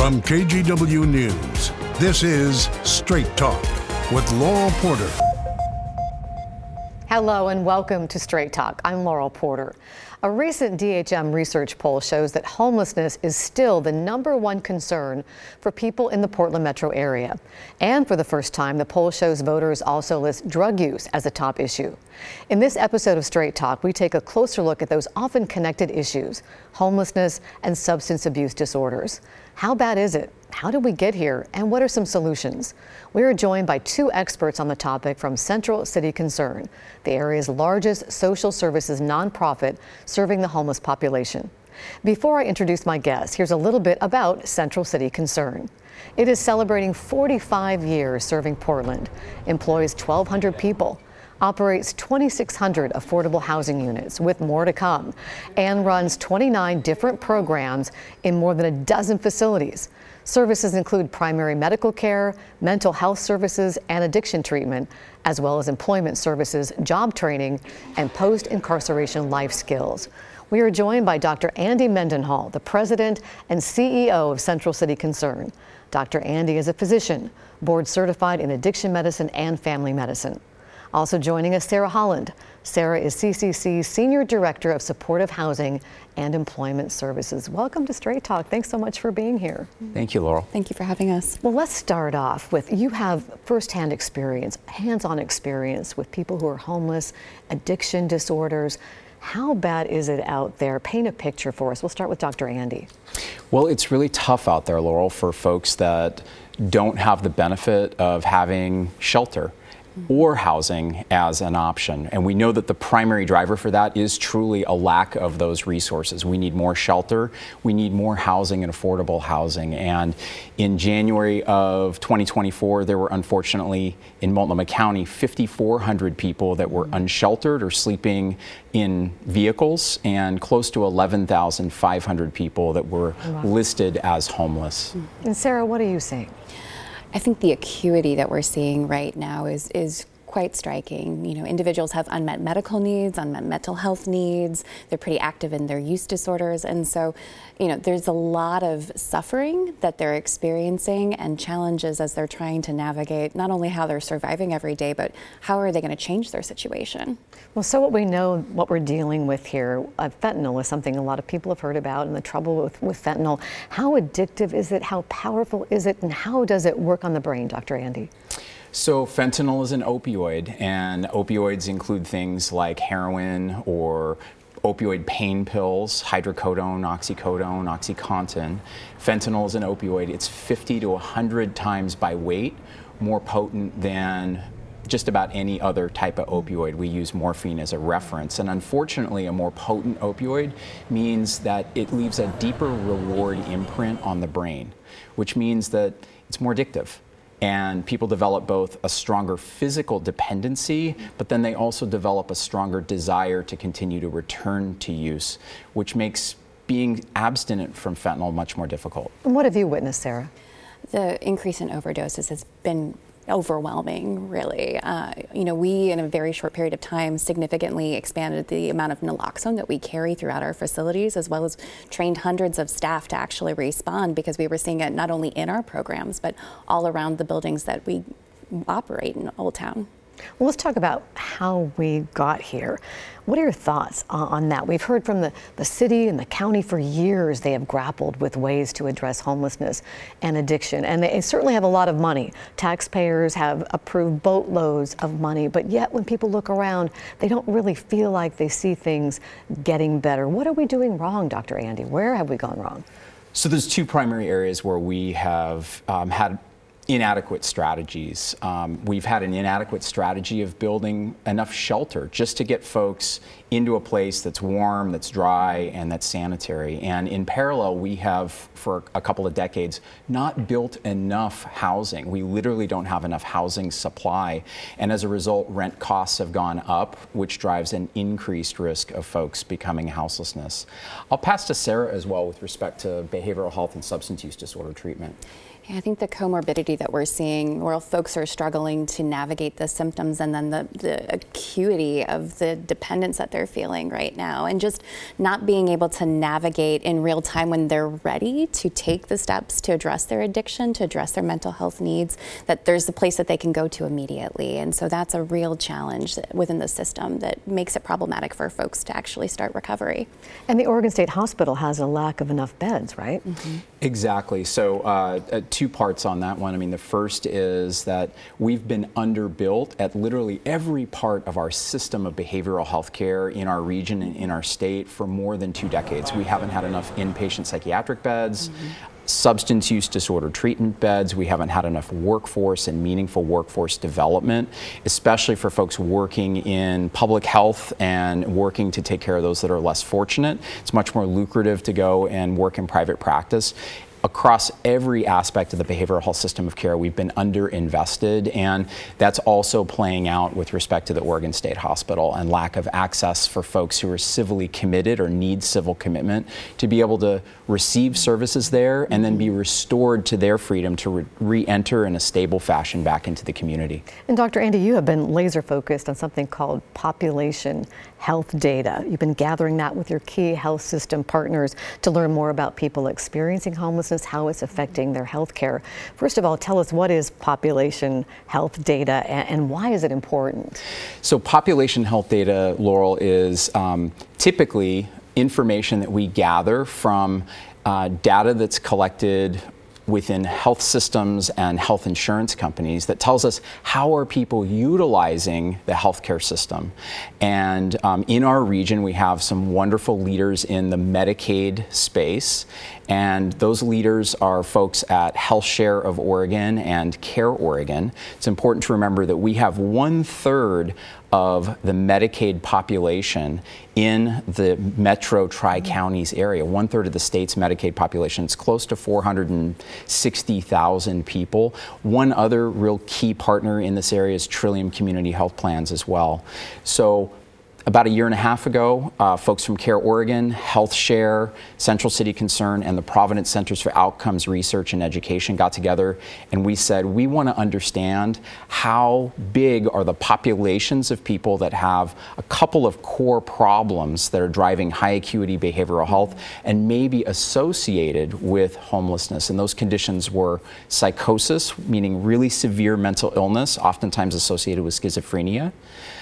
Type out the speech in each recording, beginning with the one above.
From KGW News, this is Straight Talk with Laurel Porter. Hello and welcome to Straight Talk. I'm Laurel Porter. A recent DHM research poll shows that homelessness is still the #1 concern for people in the Portland metro area. And for the first time, the poll shows voters also list drug use as a top issue. In this episode of Straight Talk, we take a closer look at those often connected issues, homelessness and substance abuse disorders. How bad is it? How did we get here? And what are some solutions? We are joined by two experts on the topic from Central City Concern, the area's largest social services nonprofit serving the homeless population. Before I introduce my guests, here's a little bit about Central City Concern. It is celebrating 45 years serving Portland, employs 1,200 people, operates 2,600 affordable housing units with more to come, and runs 29 different programs in more than a dozen facilities. Services include primary medical care, mental health services, and addiction treatment, as well as employment services, job training, and post-incarceration life skills. We are joined by Dr. Andy Mendenhall, the president and CEO of Central City Concern. Dr. Andy is a physician, board certified in addiction medicine and family medicine. Also joining us, Sarah Holland. Sarah is CCC's Senior Director of Supportive Housing and Employment Services. Welcome to Straight Talk. Thanks so much for being here. Thank you, Laurel. Thank you for having us. Well, let's start off with, you have firsthand experience, hands-on experience with people who are homeless, addiction disorders. How bad is it out there? Paint a picture for us. We'll start with Dr. Andy. Well, it's really tough out there, Laurel, for folks that don't have the benefit of having shelter or housing as an option. And we know that the primary driver for that is truly a lack of those resources. We need more shelter, we need more housing and affordable housing. And in January of 2024, there were unfortunately in Multnomah County 5,400 people that were unsheltered or sleeping in vehicles, and close to 11,500 people that were listed as homeless. And Sarah, what are you seeing? I think the acuity that we're seeing right now is quite striking. You know, individuals have unmet medical needs, unmet mental health needs. They're pretty active in their use disorders. And so, you know, there's a lot of suffering that they're experiencing and challenges as they're trying to navigate not only how they're surviving every day, but how are they going to change their situation? Well, so what we know, what we're dealing with here, fentanyl is something a lot of people have heard about, and the trouble with fentanyl. How addictive is it? How powerful is it? And how does it work on the brain, Dr. Andy? So fentanyl is an opioid, and opioids include things like heroin or opioid pain pills, hydrocodone, oxycodone, OxyContin. Fentanyl is an opioid. It's 50 to 100 times by weight more potent than just about any other type of opioid. We use morphine as a reference. And unfortunately, a more potent opioid means that it leaves a deeper reward imprint on the brain, which means that it's more addictive. And people develop both a stronger physical dependency, but then they also develop a stronger desire to continue to return to use, which makes being abstinent from fentanyl much more difficult. And what have you witnessed, Sarah? The increase in overdoses has been overwhelming, really. You know, we, in a very short period of time, significantly expanded the amount of naloxone that we carry throughout our facilities, as well as trained hundreds of staff to actually respond, because we were seeing it not only in our programs, but all around the buildings that we operate in Old Town. Well, let's talk about how we got here. What are your thoughts on that? We've heard from the city and the county for years. They have grappled with ways to address homelessness and addiction, and they certainly have a lot of money. Taxpayers have approved boatloads of money, but yet when people look around, they don't really feel like they see things getting better. What are we doing wrong, Dr. Andy? Where have we gone wrong? So there's two primary areas where we have had inadequate strategies. We've had an inadequate strategy of building enough shelter just to get folks into a place that's warm, that's dry, and that's sanitary. And in parallel, we have, for a couple of decades, not built enough housing. We literally don't have enough housing supply. And as a result, rent costs have gone up, which drives an increased risk of folks becoming houselessness. I'll pass to Sarah as well with respect to behavioral health and substance use disorder treatment. I think the comorbidity that we're seeing, where folks are struggling to navigate the symptoms and then the acuity of the dependence that they're feeling right now, and just not being able to navigate in real time when they're ready to take the steps to address their addiction, to address their mental health needs, that there's a place that they can go to immediately. And so that's a real challenge within the system that makes it problematic for folks to actually start recovery. And the Oregon State Hospital has a lack of enough beds, right? Mm-hmm. Exactly. So two parts on that one. I mean, the first is that we've been underbuilt at literally every part of our system of behavioral health care in our region and in our state for more than 2 decades. We haven't had enough inpatient psychiatric beds, substance use disorder treatment beds. We haven't had enough workforce and meaningful workforce development, especially for folks working in public health and working to take care of those that are less fortunate. It's much more lucrative to go and work in private practice. Across every aspect of the behavioral health system of care, we've been underinvested, and that's also playing out with respect to the Oregon State Hospital and lack of access for folks who are civilly committed or need civil commitment to be able to receive services there and then be restored to their freedom to re-enter in a stable fashion back into the community. And Dr. Andy, you have been laser focused on something called population health data. You've been gathering that with your key health system partners to learn more about people experiencing homelessness, how it's affecting their health care. First of all, tell us, what is population health data and why is it important? So population health data, Laurel, is typically information that we gather from data that's collected within health systems and health insurance companies that tells us how are people utilizing the healthcare system. And in our region, we have some wonderful leaders in the Medicaid space. And those leaders are folks at HealthShare of Oregon and Care Oregon. It's important to remember that we have 1/3 of the Medicaid population in the metro Tri-Counties area. 1/3 of the state's Medicaid population. It's close to 460,000 people. One other real key partner in this area is Trillium Community Health Plans as well. So about 1.5 years ago, folks from Care Oregon, HealthShare, Central City Concern, and the Providence Centers for Outcomes Research and Education got together, and we said we want to understand how big are the populations of people that have a couple of core problems that are driving high acuity behavioral health and maybe associated with homelessness. And those conditions were psychosis, meaning really severe mental illness, oftentimes associated with schizophrenia,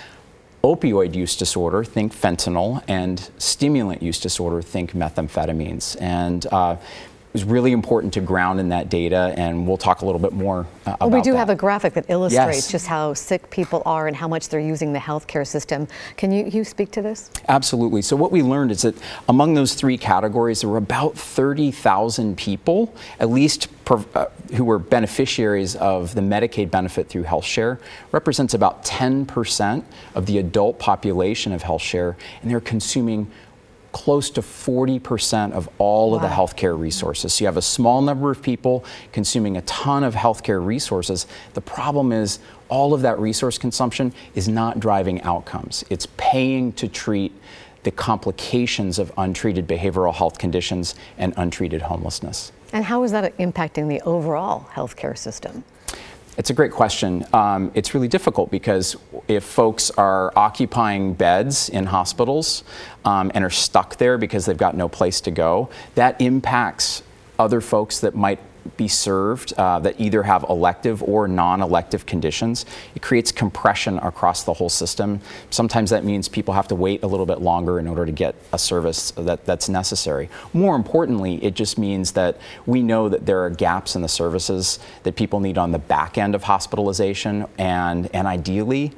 opioid use disorder, think fentanyl, and stimulant use disorder, think methamphetamines. And it was really important to ground in that data, and we'll talk a little bit more about that. We do have a graphic that illustrates Yes. just how sick people are and how much they're using the healthcare system. Can you speak to this? Absolutely. So what we learned is that among those 3 categories, there were about 30,000 people, at least who were beneficiaries of the Medicaid benefit through HealthShare. Represents about 10% of the adult population of HealthShare, and they're consuming close to 40% of all of the healthcare resources. So you have a small number of people consuming a ton of healthcare resources. The problem is all of that resource consumption is not driving outcomes. It's paying to treat the complications of untreated behavioral health conditions and untreated homelessness. And how is that impacting the overall healthcare system? It's a great question. It's really difficult because if folks are occupying beds in hospitals and are stuck there because they've got no place to go, that impacts other folks that might be served that either have elective or non-elective conditions. It creates compression across the whole system. Sometimes that means people have to wait a little bit longer in order to get a service that's necessary. More importantly, it just means that we know that there are gaps in the services that people need on the back end of hospitalization, and ideally,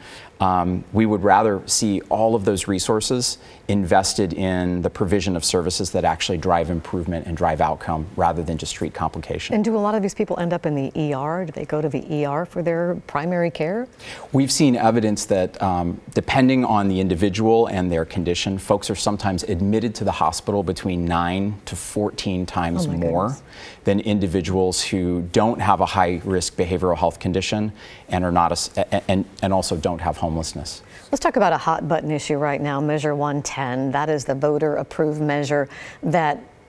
we would rather see all of those resources invested in the provision of services that actually drive improvement and drive outcome rather than just treat complication. And do a lot of these people end up in the ER? Do they go to the ER for their primary care? We've seen evidence that depending on the individual and their condition, folks are sometimes admitted to the hospital between 9 to 14 times more than individuals who don't have a high-risk behavioral health condition and are not and also don't have homelessness. Let's talk about a hot button issue right now, Measure 110. That is the voter-approved measure that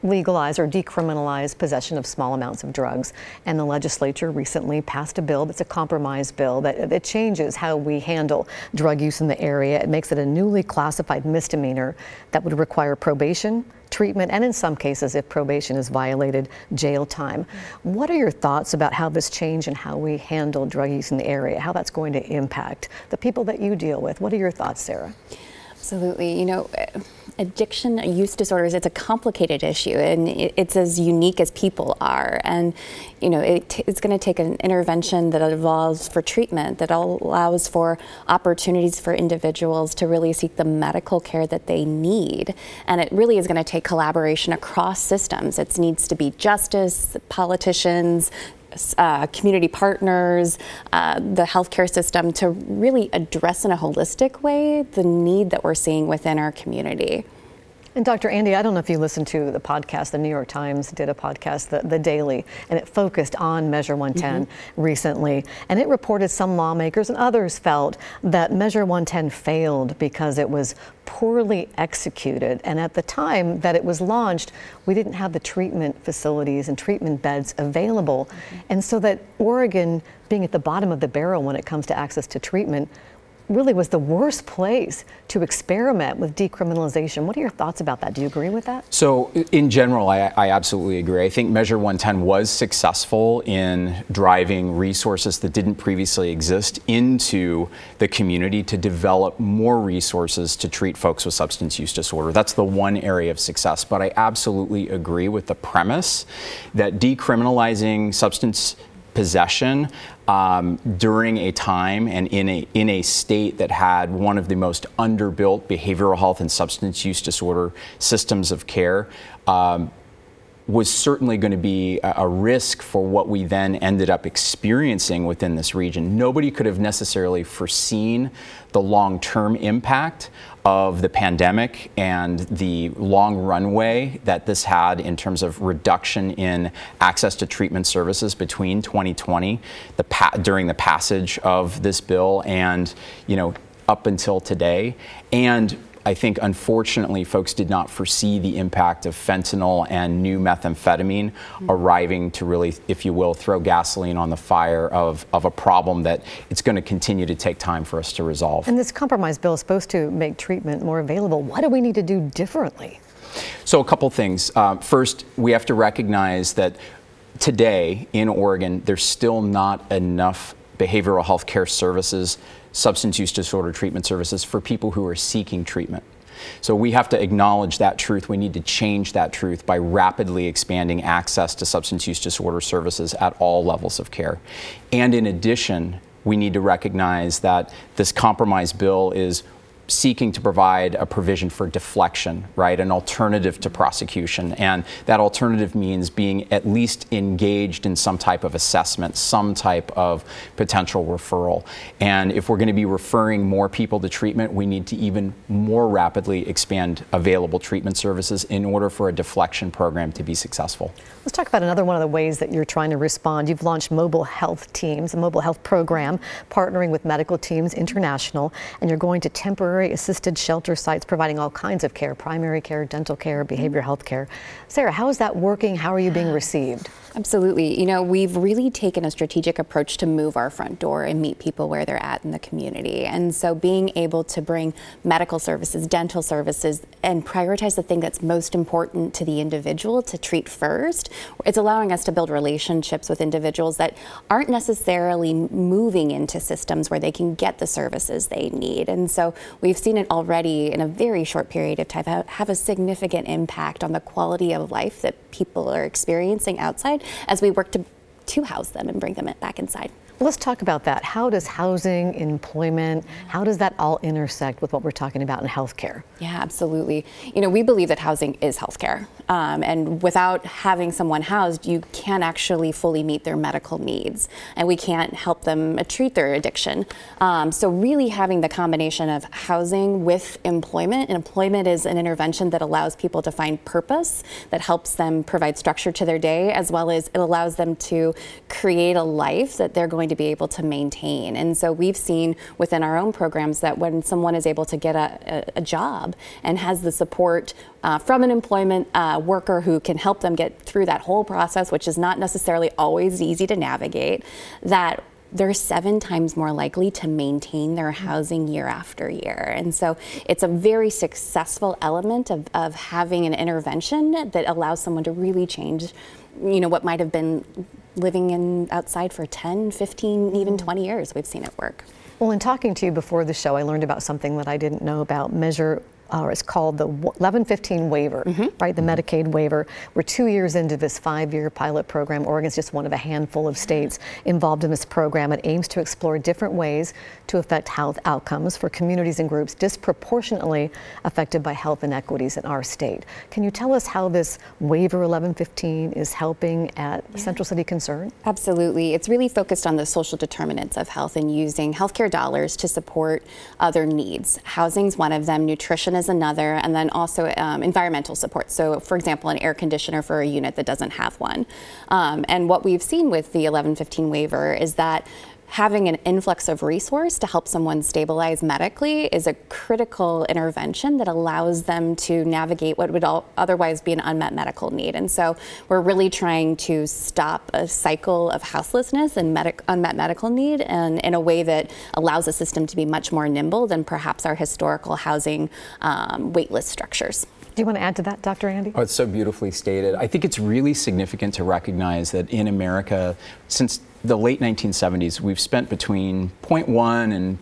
legalize or decriminalize possession of small amounts of drugs. And the legislature recently passed a bill that's a compromise bill that changes how we handle drug use in the area. It makes it a newly classified misdemeanor that would require probation, treatment, and in some cases, if probation is violated, jail time. What are your thoughts about how this change and how we handle drug use in the area, how that's going to impact the people that you deal with? What are your thoughts, Sarah? Absolutely. You know, addiction, use disorders, it's a complicated issue, and it's as unique as people are. And, you know, it's going to take an intervention that allows for treatment, that allows for opportunities for individuals to really seek the medical care that they need. And it really is going to take collaboration across systems. It needs to be justice, politicians, community partners, the healthcare system, to really address in a holistic way the need that we're seeing within our community. And Dr. Andy, I don't know if you listened to the podcast. The New York Times did a podcast, The Daily, and it focused on Measure 110 recently. And it reported some lawmakers and others felt that Measure 110 failed because it was poorly executed. And at the time that it was launched, we didn't have the treatment facilities and treatment beds available. And so that Oregon, being at the bottom of the barrel when it comes to access to treatment, really was the worst place to experiment with decriminalization. What are your thoughts about that? Do you agree with that? So in general, I absolutely agree. I think Measure 110 was successful in driving resources that didn't previously exist into the community to develop more resources to treat folks with substance use disorder. That's the one area of success. But I absolutely agree with the premise that decriminalizing substance possession during a time and in a state that had one of the most underbuilt behavioral health and substance use disorder systems of care was certainly going to be a risk for what we then ended up experiencing within this region. Nobody could have necessarily foreseen the long-term impact of the pandemic and the long runway that this had in terms of reduction in access to treatment services between 2020, during the passage of this bill, and up until today. And I think, unfortunately, folks did not foresee the impact of fentanyl and new methamphetamine arriving to really, if you will, throw gasoline on the fire of a problem that it's going to continue to take time for us to resolve. And this compromise bill is supposed to make treatment more available. What do we need to do differently? So a couple things. First, we have to recognize that today in Oregon, there's still not enough behavioral health care services, substance use disorder treatment services for people who are seeking treatment. So we have to acknowledge that truth. We need to change that truth by rapidly expanding access to substance use disorder services at all levels of care. And in addition, we need to recognize that this compromise bill is seeking to provide a provision for deflection, right? An alternative to prosecution. And that alternative means being at least engaged in some type of assessment, some type of potential referral. And if we're going to be referring more people to treatment, we need to even more rapidly expand available treatment services in order for a deflection program to be successful. Let's talk about another one of the ways that you're trying to respond. You've launched mobile health teams, a mobile health program, partnering with Medical Teams International, and you're going to temporary assisted shelter sites providing all kinds of care, primary care, dental care, behavioral health care. Sarah, how is that working? How are you being received? Absolutely. We've really taken a strategic approach to move our front door and meet people where they're at in the community. And so being able to bring medical services, dental services, and prioritize the thing that's most important to the individual to treat first, it's allowing us to build relationships with individuals that aren't necessarily moving into systems where they can get the services they need. And so we've seen it already in a very short period of time have a significant impact on the quality of life that people are experiencing outside as we work to house them and bring them back inside. Let's talk about that. How does housing, employment, how does that all intersect with what we're talking about in healthcare? Yeah, absolutely. We believe that housing is healthcare. And without having someone housed, you can't actually fully meet their medical needs. And we can't help them treat their addiction. So really having the combination of housing with employment. And employment is an intervention that allows people to find purpose, that helps them provide structure to their day, as well as it allows them to create a life that they're going to be able to maintain. And so we've seen within our own programs that when someone is able to get a job and has the support from an employment worker who can help them get through that whole process, which is not necessarily always easy to navigate, that they're 7 times more likely to maintain their housing year after year. And so it's a very successful element of having an intervention that allows someone to really change, what might have been living outside for 10, 15, even 20 years. We've seen it work. Well, in talking to you before the show, I learned about something that I didn't know about. It's called the 1115 waiver, right? The Medicaid waiver. We're 2 years into this 5-year pilot program. Oregon's just one of a handful of states involved in this program. It aims to explore different ways to affect health outcomes for communities and groups disproportionately affected by health inequities in our state. Can you tell us how this waiver 1115 is helping at Central City Concern? Absolutely. It's really focused on the social determinants of health and using healthcare dollars to support other needs. Housing's one of them, nutrition is another, and then also environmental support. So, for example, an air conditioner for a unit that doesn't have one. And what we've seen with the 1115 waiver is that having an influx of resource to help someone stabilize medically is a critical intervention that allows them to navigate what would otherwise be an unmet medical need. And so we're really trying to stop a cycle of houselessness and unmet medical need, and in a way that allows the system to be much more nimble than perhaps our historical housing waitlist structures. Do you want to add to that, Dr. Andy? Oh, it's so beautifully stated. I think it's really significant to recognize that in America, since the late 1970s, we've spent between 0.1 and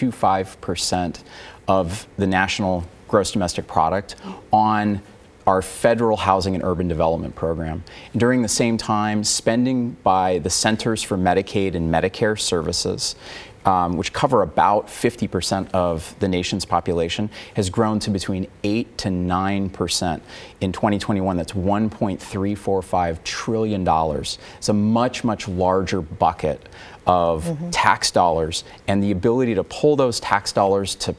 0.25% of the national gross domestic product on our federal housing and urban development program. And during the same time, spending by the Centers for Medicaid and Medicare Services, which cover about 50% of the nation's population, has grown to between 8 to 9%. In 2021, that's $1.345 trillion. It's a much, much larger bucket of tax dollars, and the ability to pull those tax dollars to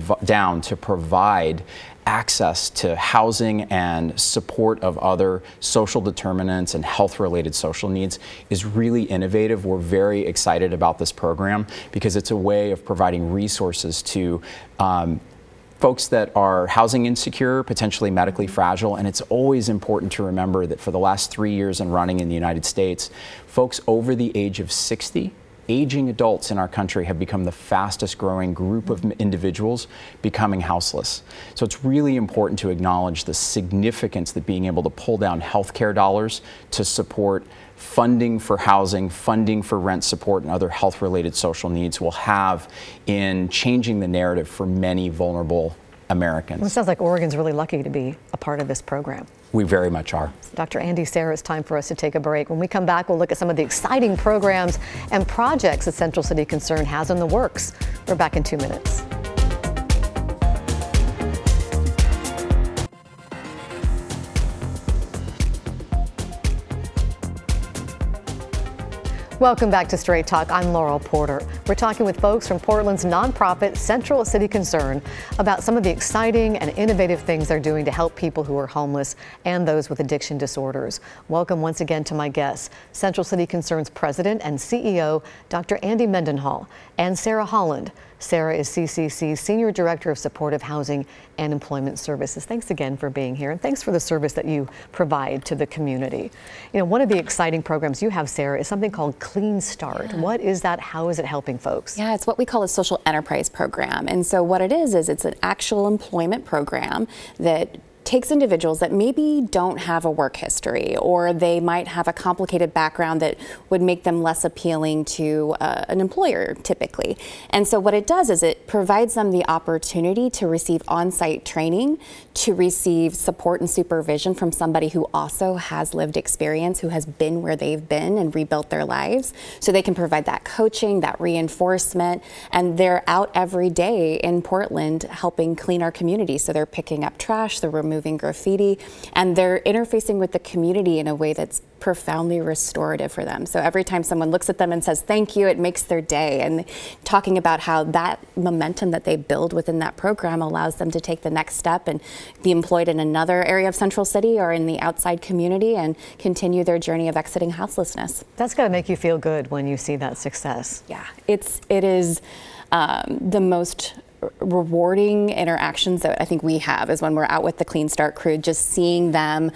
provide access to housing and support of other social determinants and health-related social needs is really innovative. We're very excited about this program because it's a way of providing resources to folks that are housing insecure, potentially medically fragile, and it's always important to remember that for the last 3 years and running in the United States, folks over the age of 60, aging adults in our country have become the fastest growing group of individuals becoming houseless. So it's really important to acknowledge the significance that being able to pull down healthcare dollars to support funding for housing, funding for rent support, and other health-related social needs will have in changing the narrative for many vulnerable Americans. Well, it sounds like Oregon's really lucky to be a part of this program. We very much are. Dr. Andy, Sarah, it's time for us to take a break. When we come back, we'll look at some of the exciting programs and projects that Central City Concern has in the works. We're back in 2 minutes. Welcome back to Straight Talk. I'm Laurel Porter. We're talking with folks from Portland's nonprofit Central City Concern about some of the exciting and innovative things they're doing to help people who are homeless and those with addiction disorders. Welcome once again to my guests, Central City Concern's President and CEO, Dr. Andy Mendenhall, and Sarah Holland. Sarah is CCC's Senior Director of Supportive Housing and Employment Services. Thanks again for being here, and thanks for the service that you provide to the community. You know, one of the exciting programs you have, Sarah, is something called Clean Start. Yeah. What is that? How is it helping folks? Yeah, it's what we call a social enterprise program. And so what it is it's an actual employment program that takes individuals that maybe don't have a work history, or they might have a complicated background that would make them less appealing to an employer typically. And so what it does is it provides them the opportunity to receive on-site training, to receive support and supervision from somebody who also has lived experience, who has been where they've been and rebuilt their lives. So they can provide that coaching, that reinforcement, and they're out every day in Portland helping clean our community. So they're picking up trash, they're removing removing graffiti, and they're interfacing with the community in a way that's profoundly restorative for them. So every time someone looks at them and says thank you, it makes their day. And talking about how that momentum that they build within that program allows them to take the next step and be employed in another area of Central City or in the outside community and continue their journey of exiting houselessness. That's got to make you feel good when you see that success. Yeah, it is the most rewarding interactions that I think we have is when we're out with the Clean Start crew, just seeing them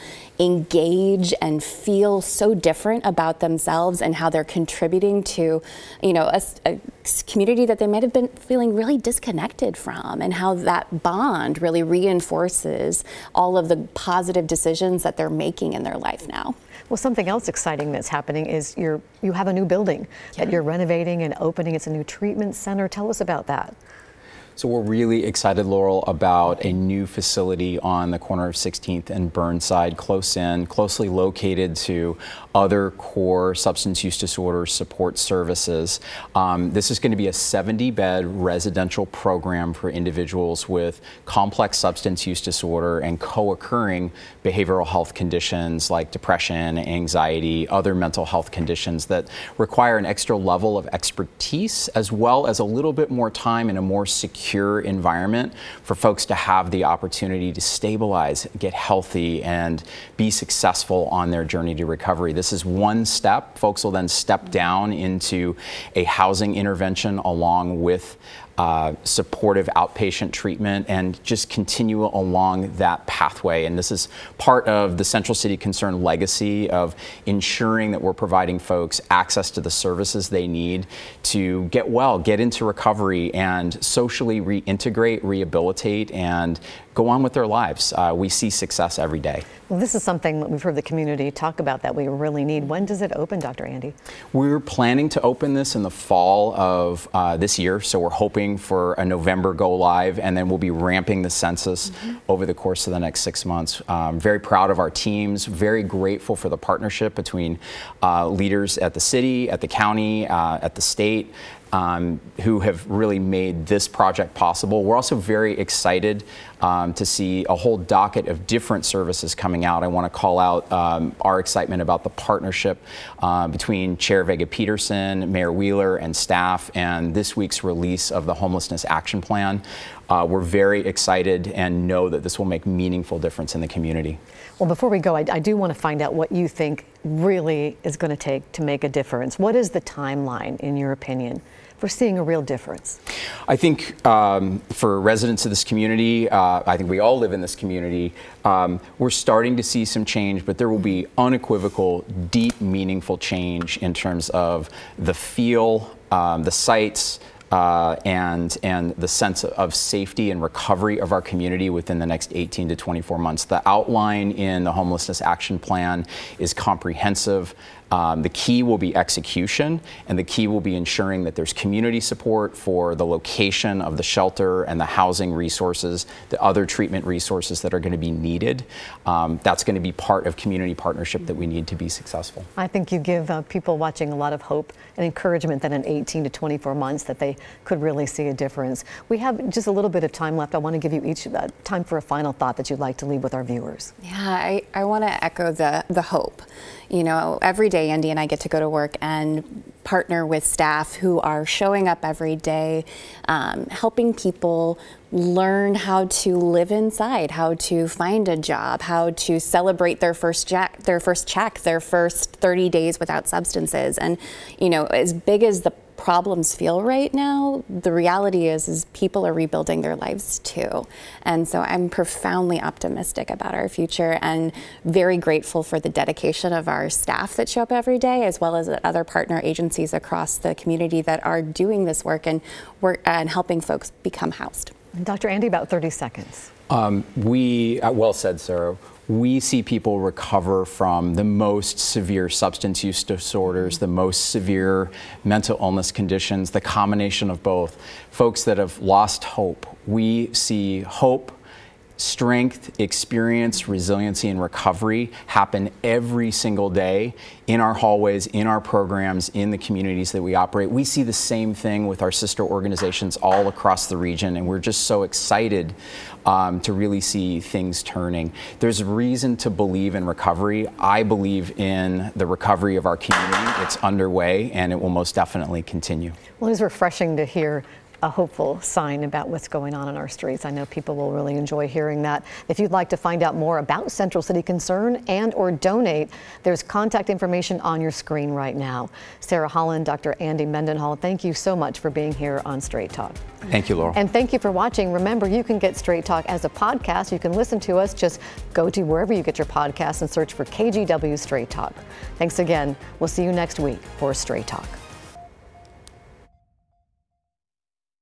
engage and feel so different about themselves and how they're contributing to, you know, a community that they might have been feeling really disconnected from, and how that bond really reinforces all of the positive decisions that they're making in their life now. Well, something else exciting that's happening is you have a new building that you're renovating and opening. It's a new treatment center. Tell us about that. So we're really excited, Laurel, about a new facility on the corner of 16th and Burnside, closely located to other core substance use disorder support services. This is going to be a 70-bed residential program for individuals with complex substance use disorder and co-occurring behavioral health conditions like depression, anxiety, other mental health conditions that require an extra level of expertise, as well as a little bit more time in a more secure environment for folks to have the opportunity to stabilize, get healthy, and be successful on their journey to recovery. This is one step. Folks will then step down into a housing intervention along with supportive outpatient treatment and just continue along that pathway. And this is part of the Central City Concern legacy of ensuring that we're providing folks access to the services they need to get well, get into recovery, and socially reintegrate, rehabilitate, and go on with their lives. We see success every day. Well, this is something that we've heard the community talk about that we really need. When does it open, Dr. Andy? We're planning to open this in the fall of this year, so we're hoping for a November go live, and then we'll be ramping the census over the course of the next 6 months. Very proud of our teams, very grateful for the partnership between leaders at the city, at the county, at the state, who have really made this project possible. We're also very excited to see a whole docket of different services coming out. I want to call out our excitement about the partnership between Chair Vega Peterson, Mayor Wheeler, and staff, and this week's release of the Homelessness Action Plan. We're very excited and know that this will make meaningful difference in the community. Well, before we go, I do want to find out what you think really is going to take to make a difference. What is the timeline, in your opinion, for seeing a real difference? I think for residents of this community, I think we all live in this community, we're starting to see some change, but there will be unequivocal, deep, meaningful change in terms of the feel, the sights, and the sense of safety and recovery of our community within the next 18 to 24 months. The outline in the Homelessness Action Plan is comprehensive. The key will be execution, and the key will be ensuring that there's community support for the location of the shelter and the housing resources, the other treatment resources that are going to be needed. That's going to be part of community partnership that we need to be successful. I think you give people watching a lot of hope and encouragement that in 18 to 24 months that they could really see a difference. We have just a little bit of time left. I want to give you each time for a final thought that you'd like to leave with our viewers. Yeah, I want to echo the hope. You know, every day Andy and I get to go to work and partner with staff who are showing up every day, helping people learn how to live inside, how to find a job, how to celebrate their first check, their first 30 days without substances. And, you know, as big as the problems feel right now, the reality is people are rebuilding their lives too. And so I'm profoundly optimistic about our future and very grateful for the dedication of our staff that show up every day, as well as other partner agencies across the community that are doing this work and helping folks become housed. Dr. Andy, about 30 seconds. Well said, Sarah. We see people recover from the most severe substance use disorders, the most severe mental illness conditions, the combination of both. Folks that have lost hope. We see hope strength, experience, resiliency, and recovery happen every single day in our hallways, in our programs, in the communities that we operate. We see the same thing with our sister organizations all across the region, and we're just so excited to really see things turning. There's reason to believe in recovery. I believe in the recovery of our community. It's underway, and it will most definitely continue. Well, it's refreshing to hear a hopeful sign about what's going on in our streets. I know people will really enjoy hearing that. If you'd like to find out more about Central City Concern and or donate, there's contact information on your screen right now. Sarah Holland, Dr. Andy Mendenhall, thank you so much for being here on Straight Talk. Thank you, Laurel. And thank you for watching. Remember, you can get Straight Talk as a podcast. You can listen to us. Just go to wherever you get your podcasts and search for KGW Straight Talk. Thanks again. We'll see you next week for Straight Talk.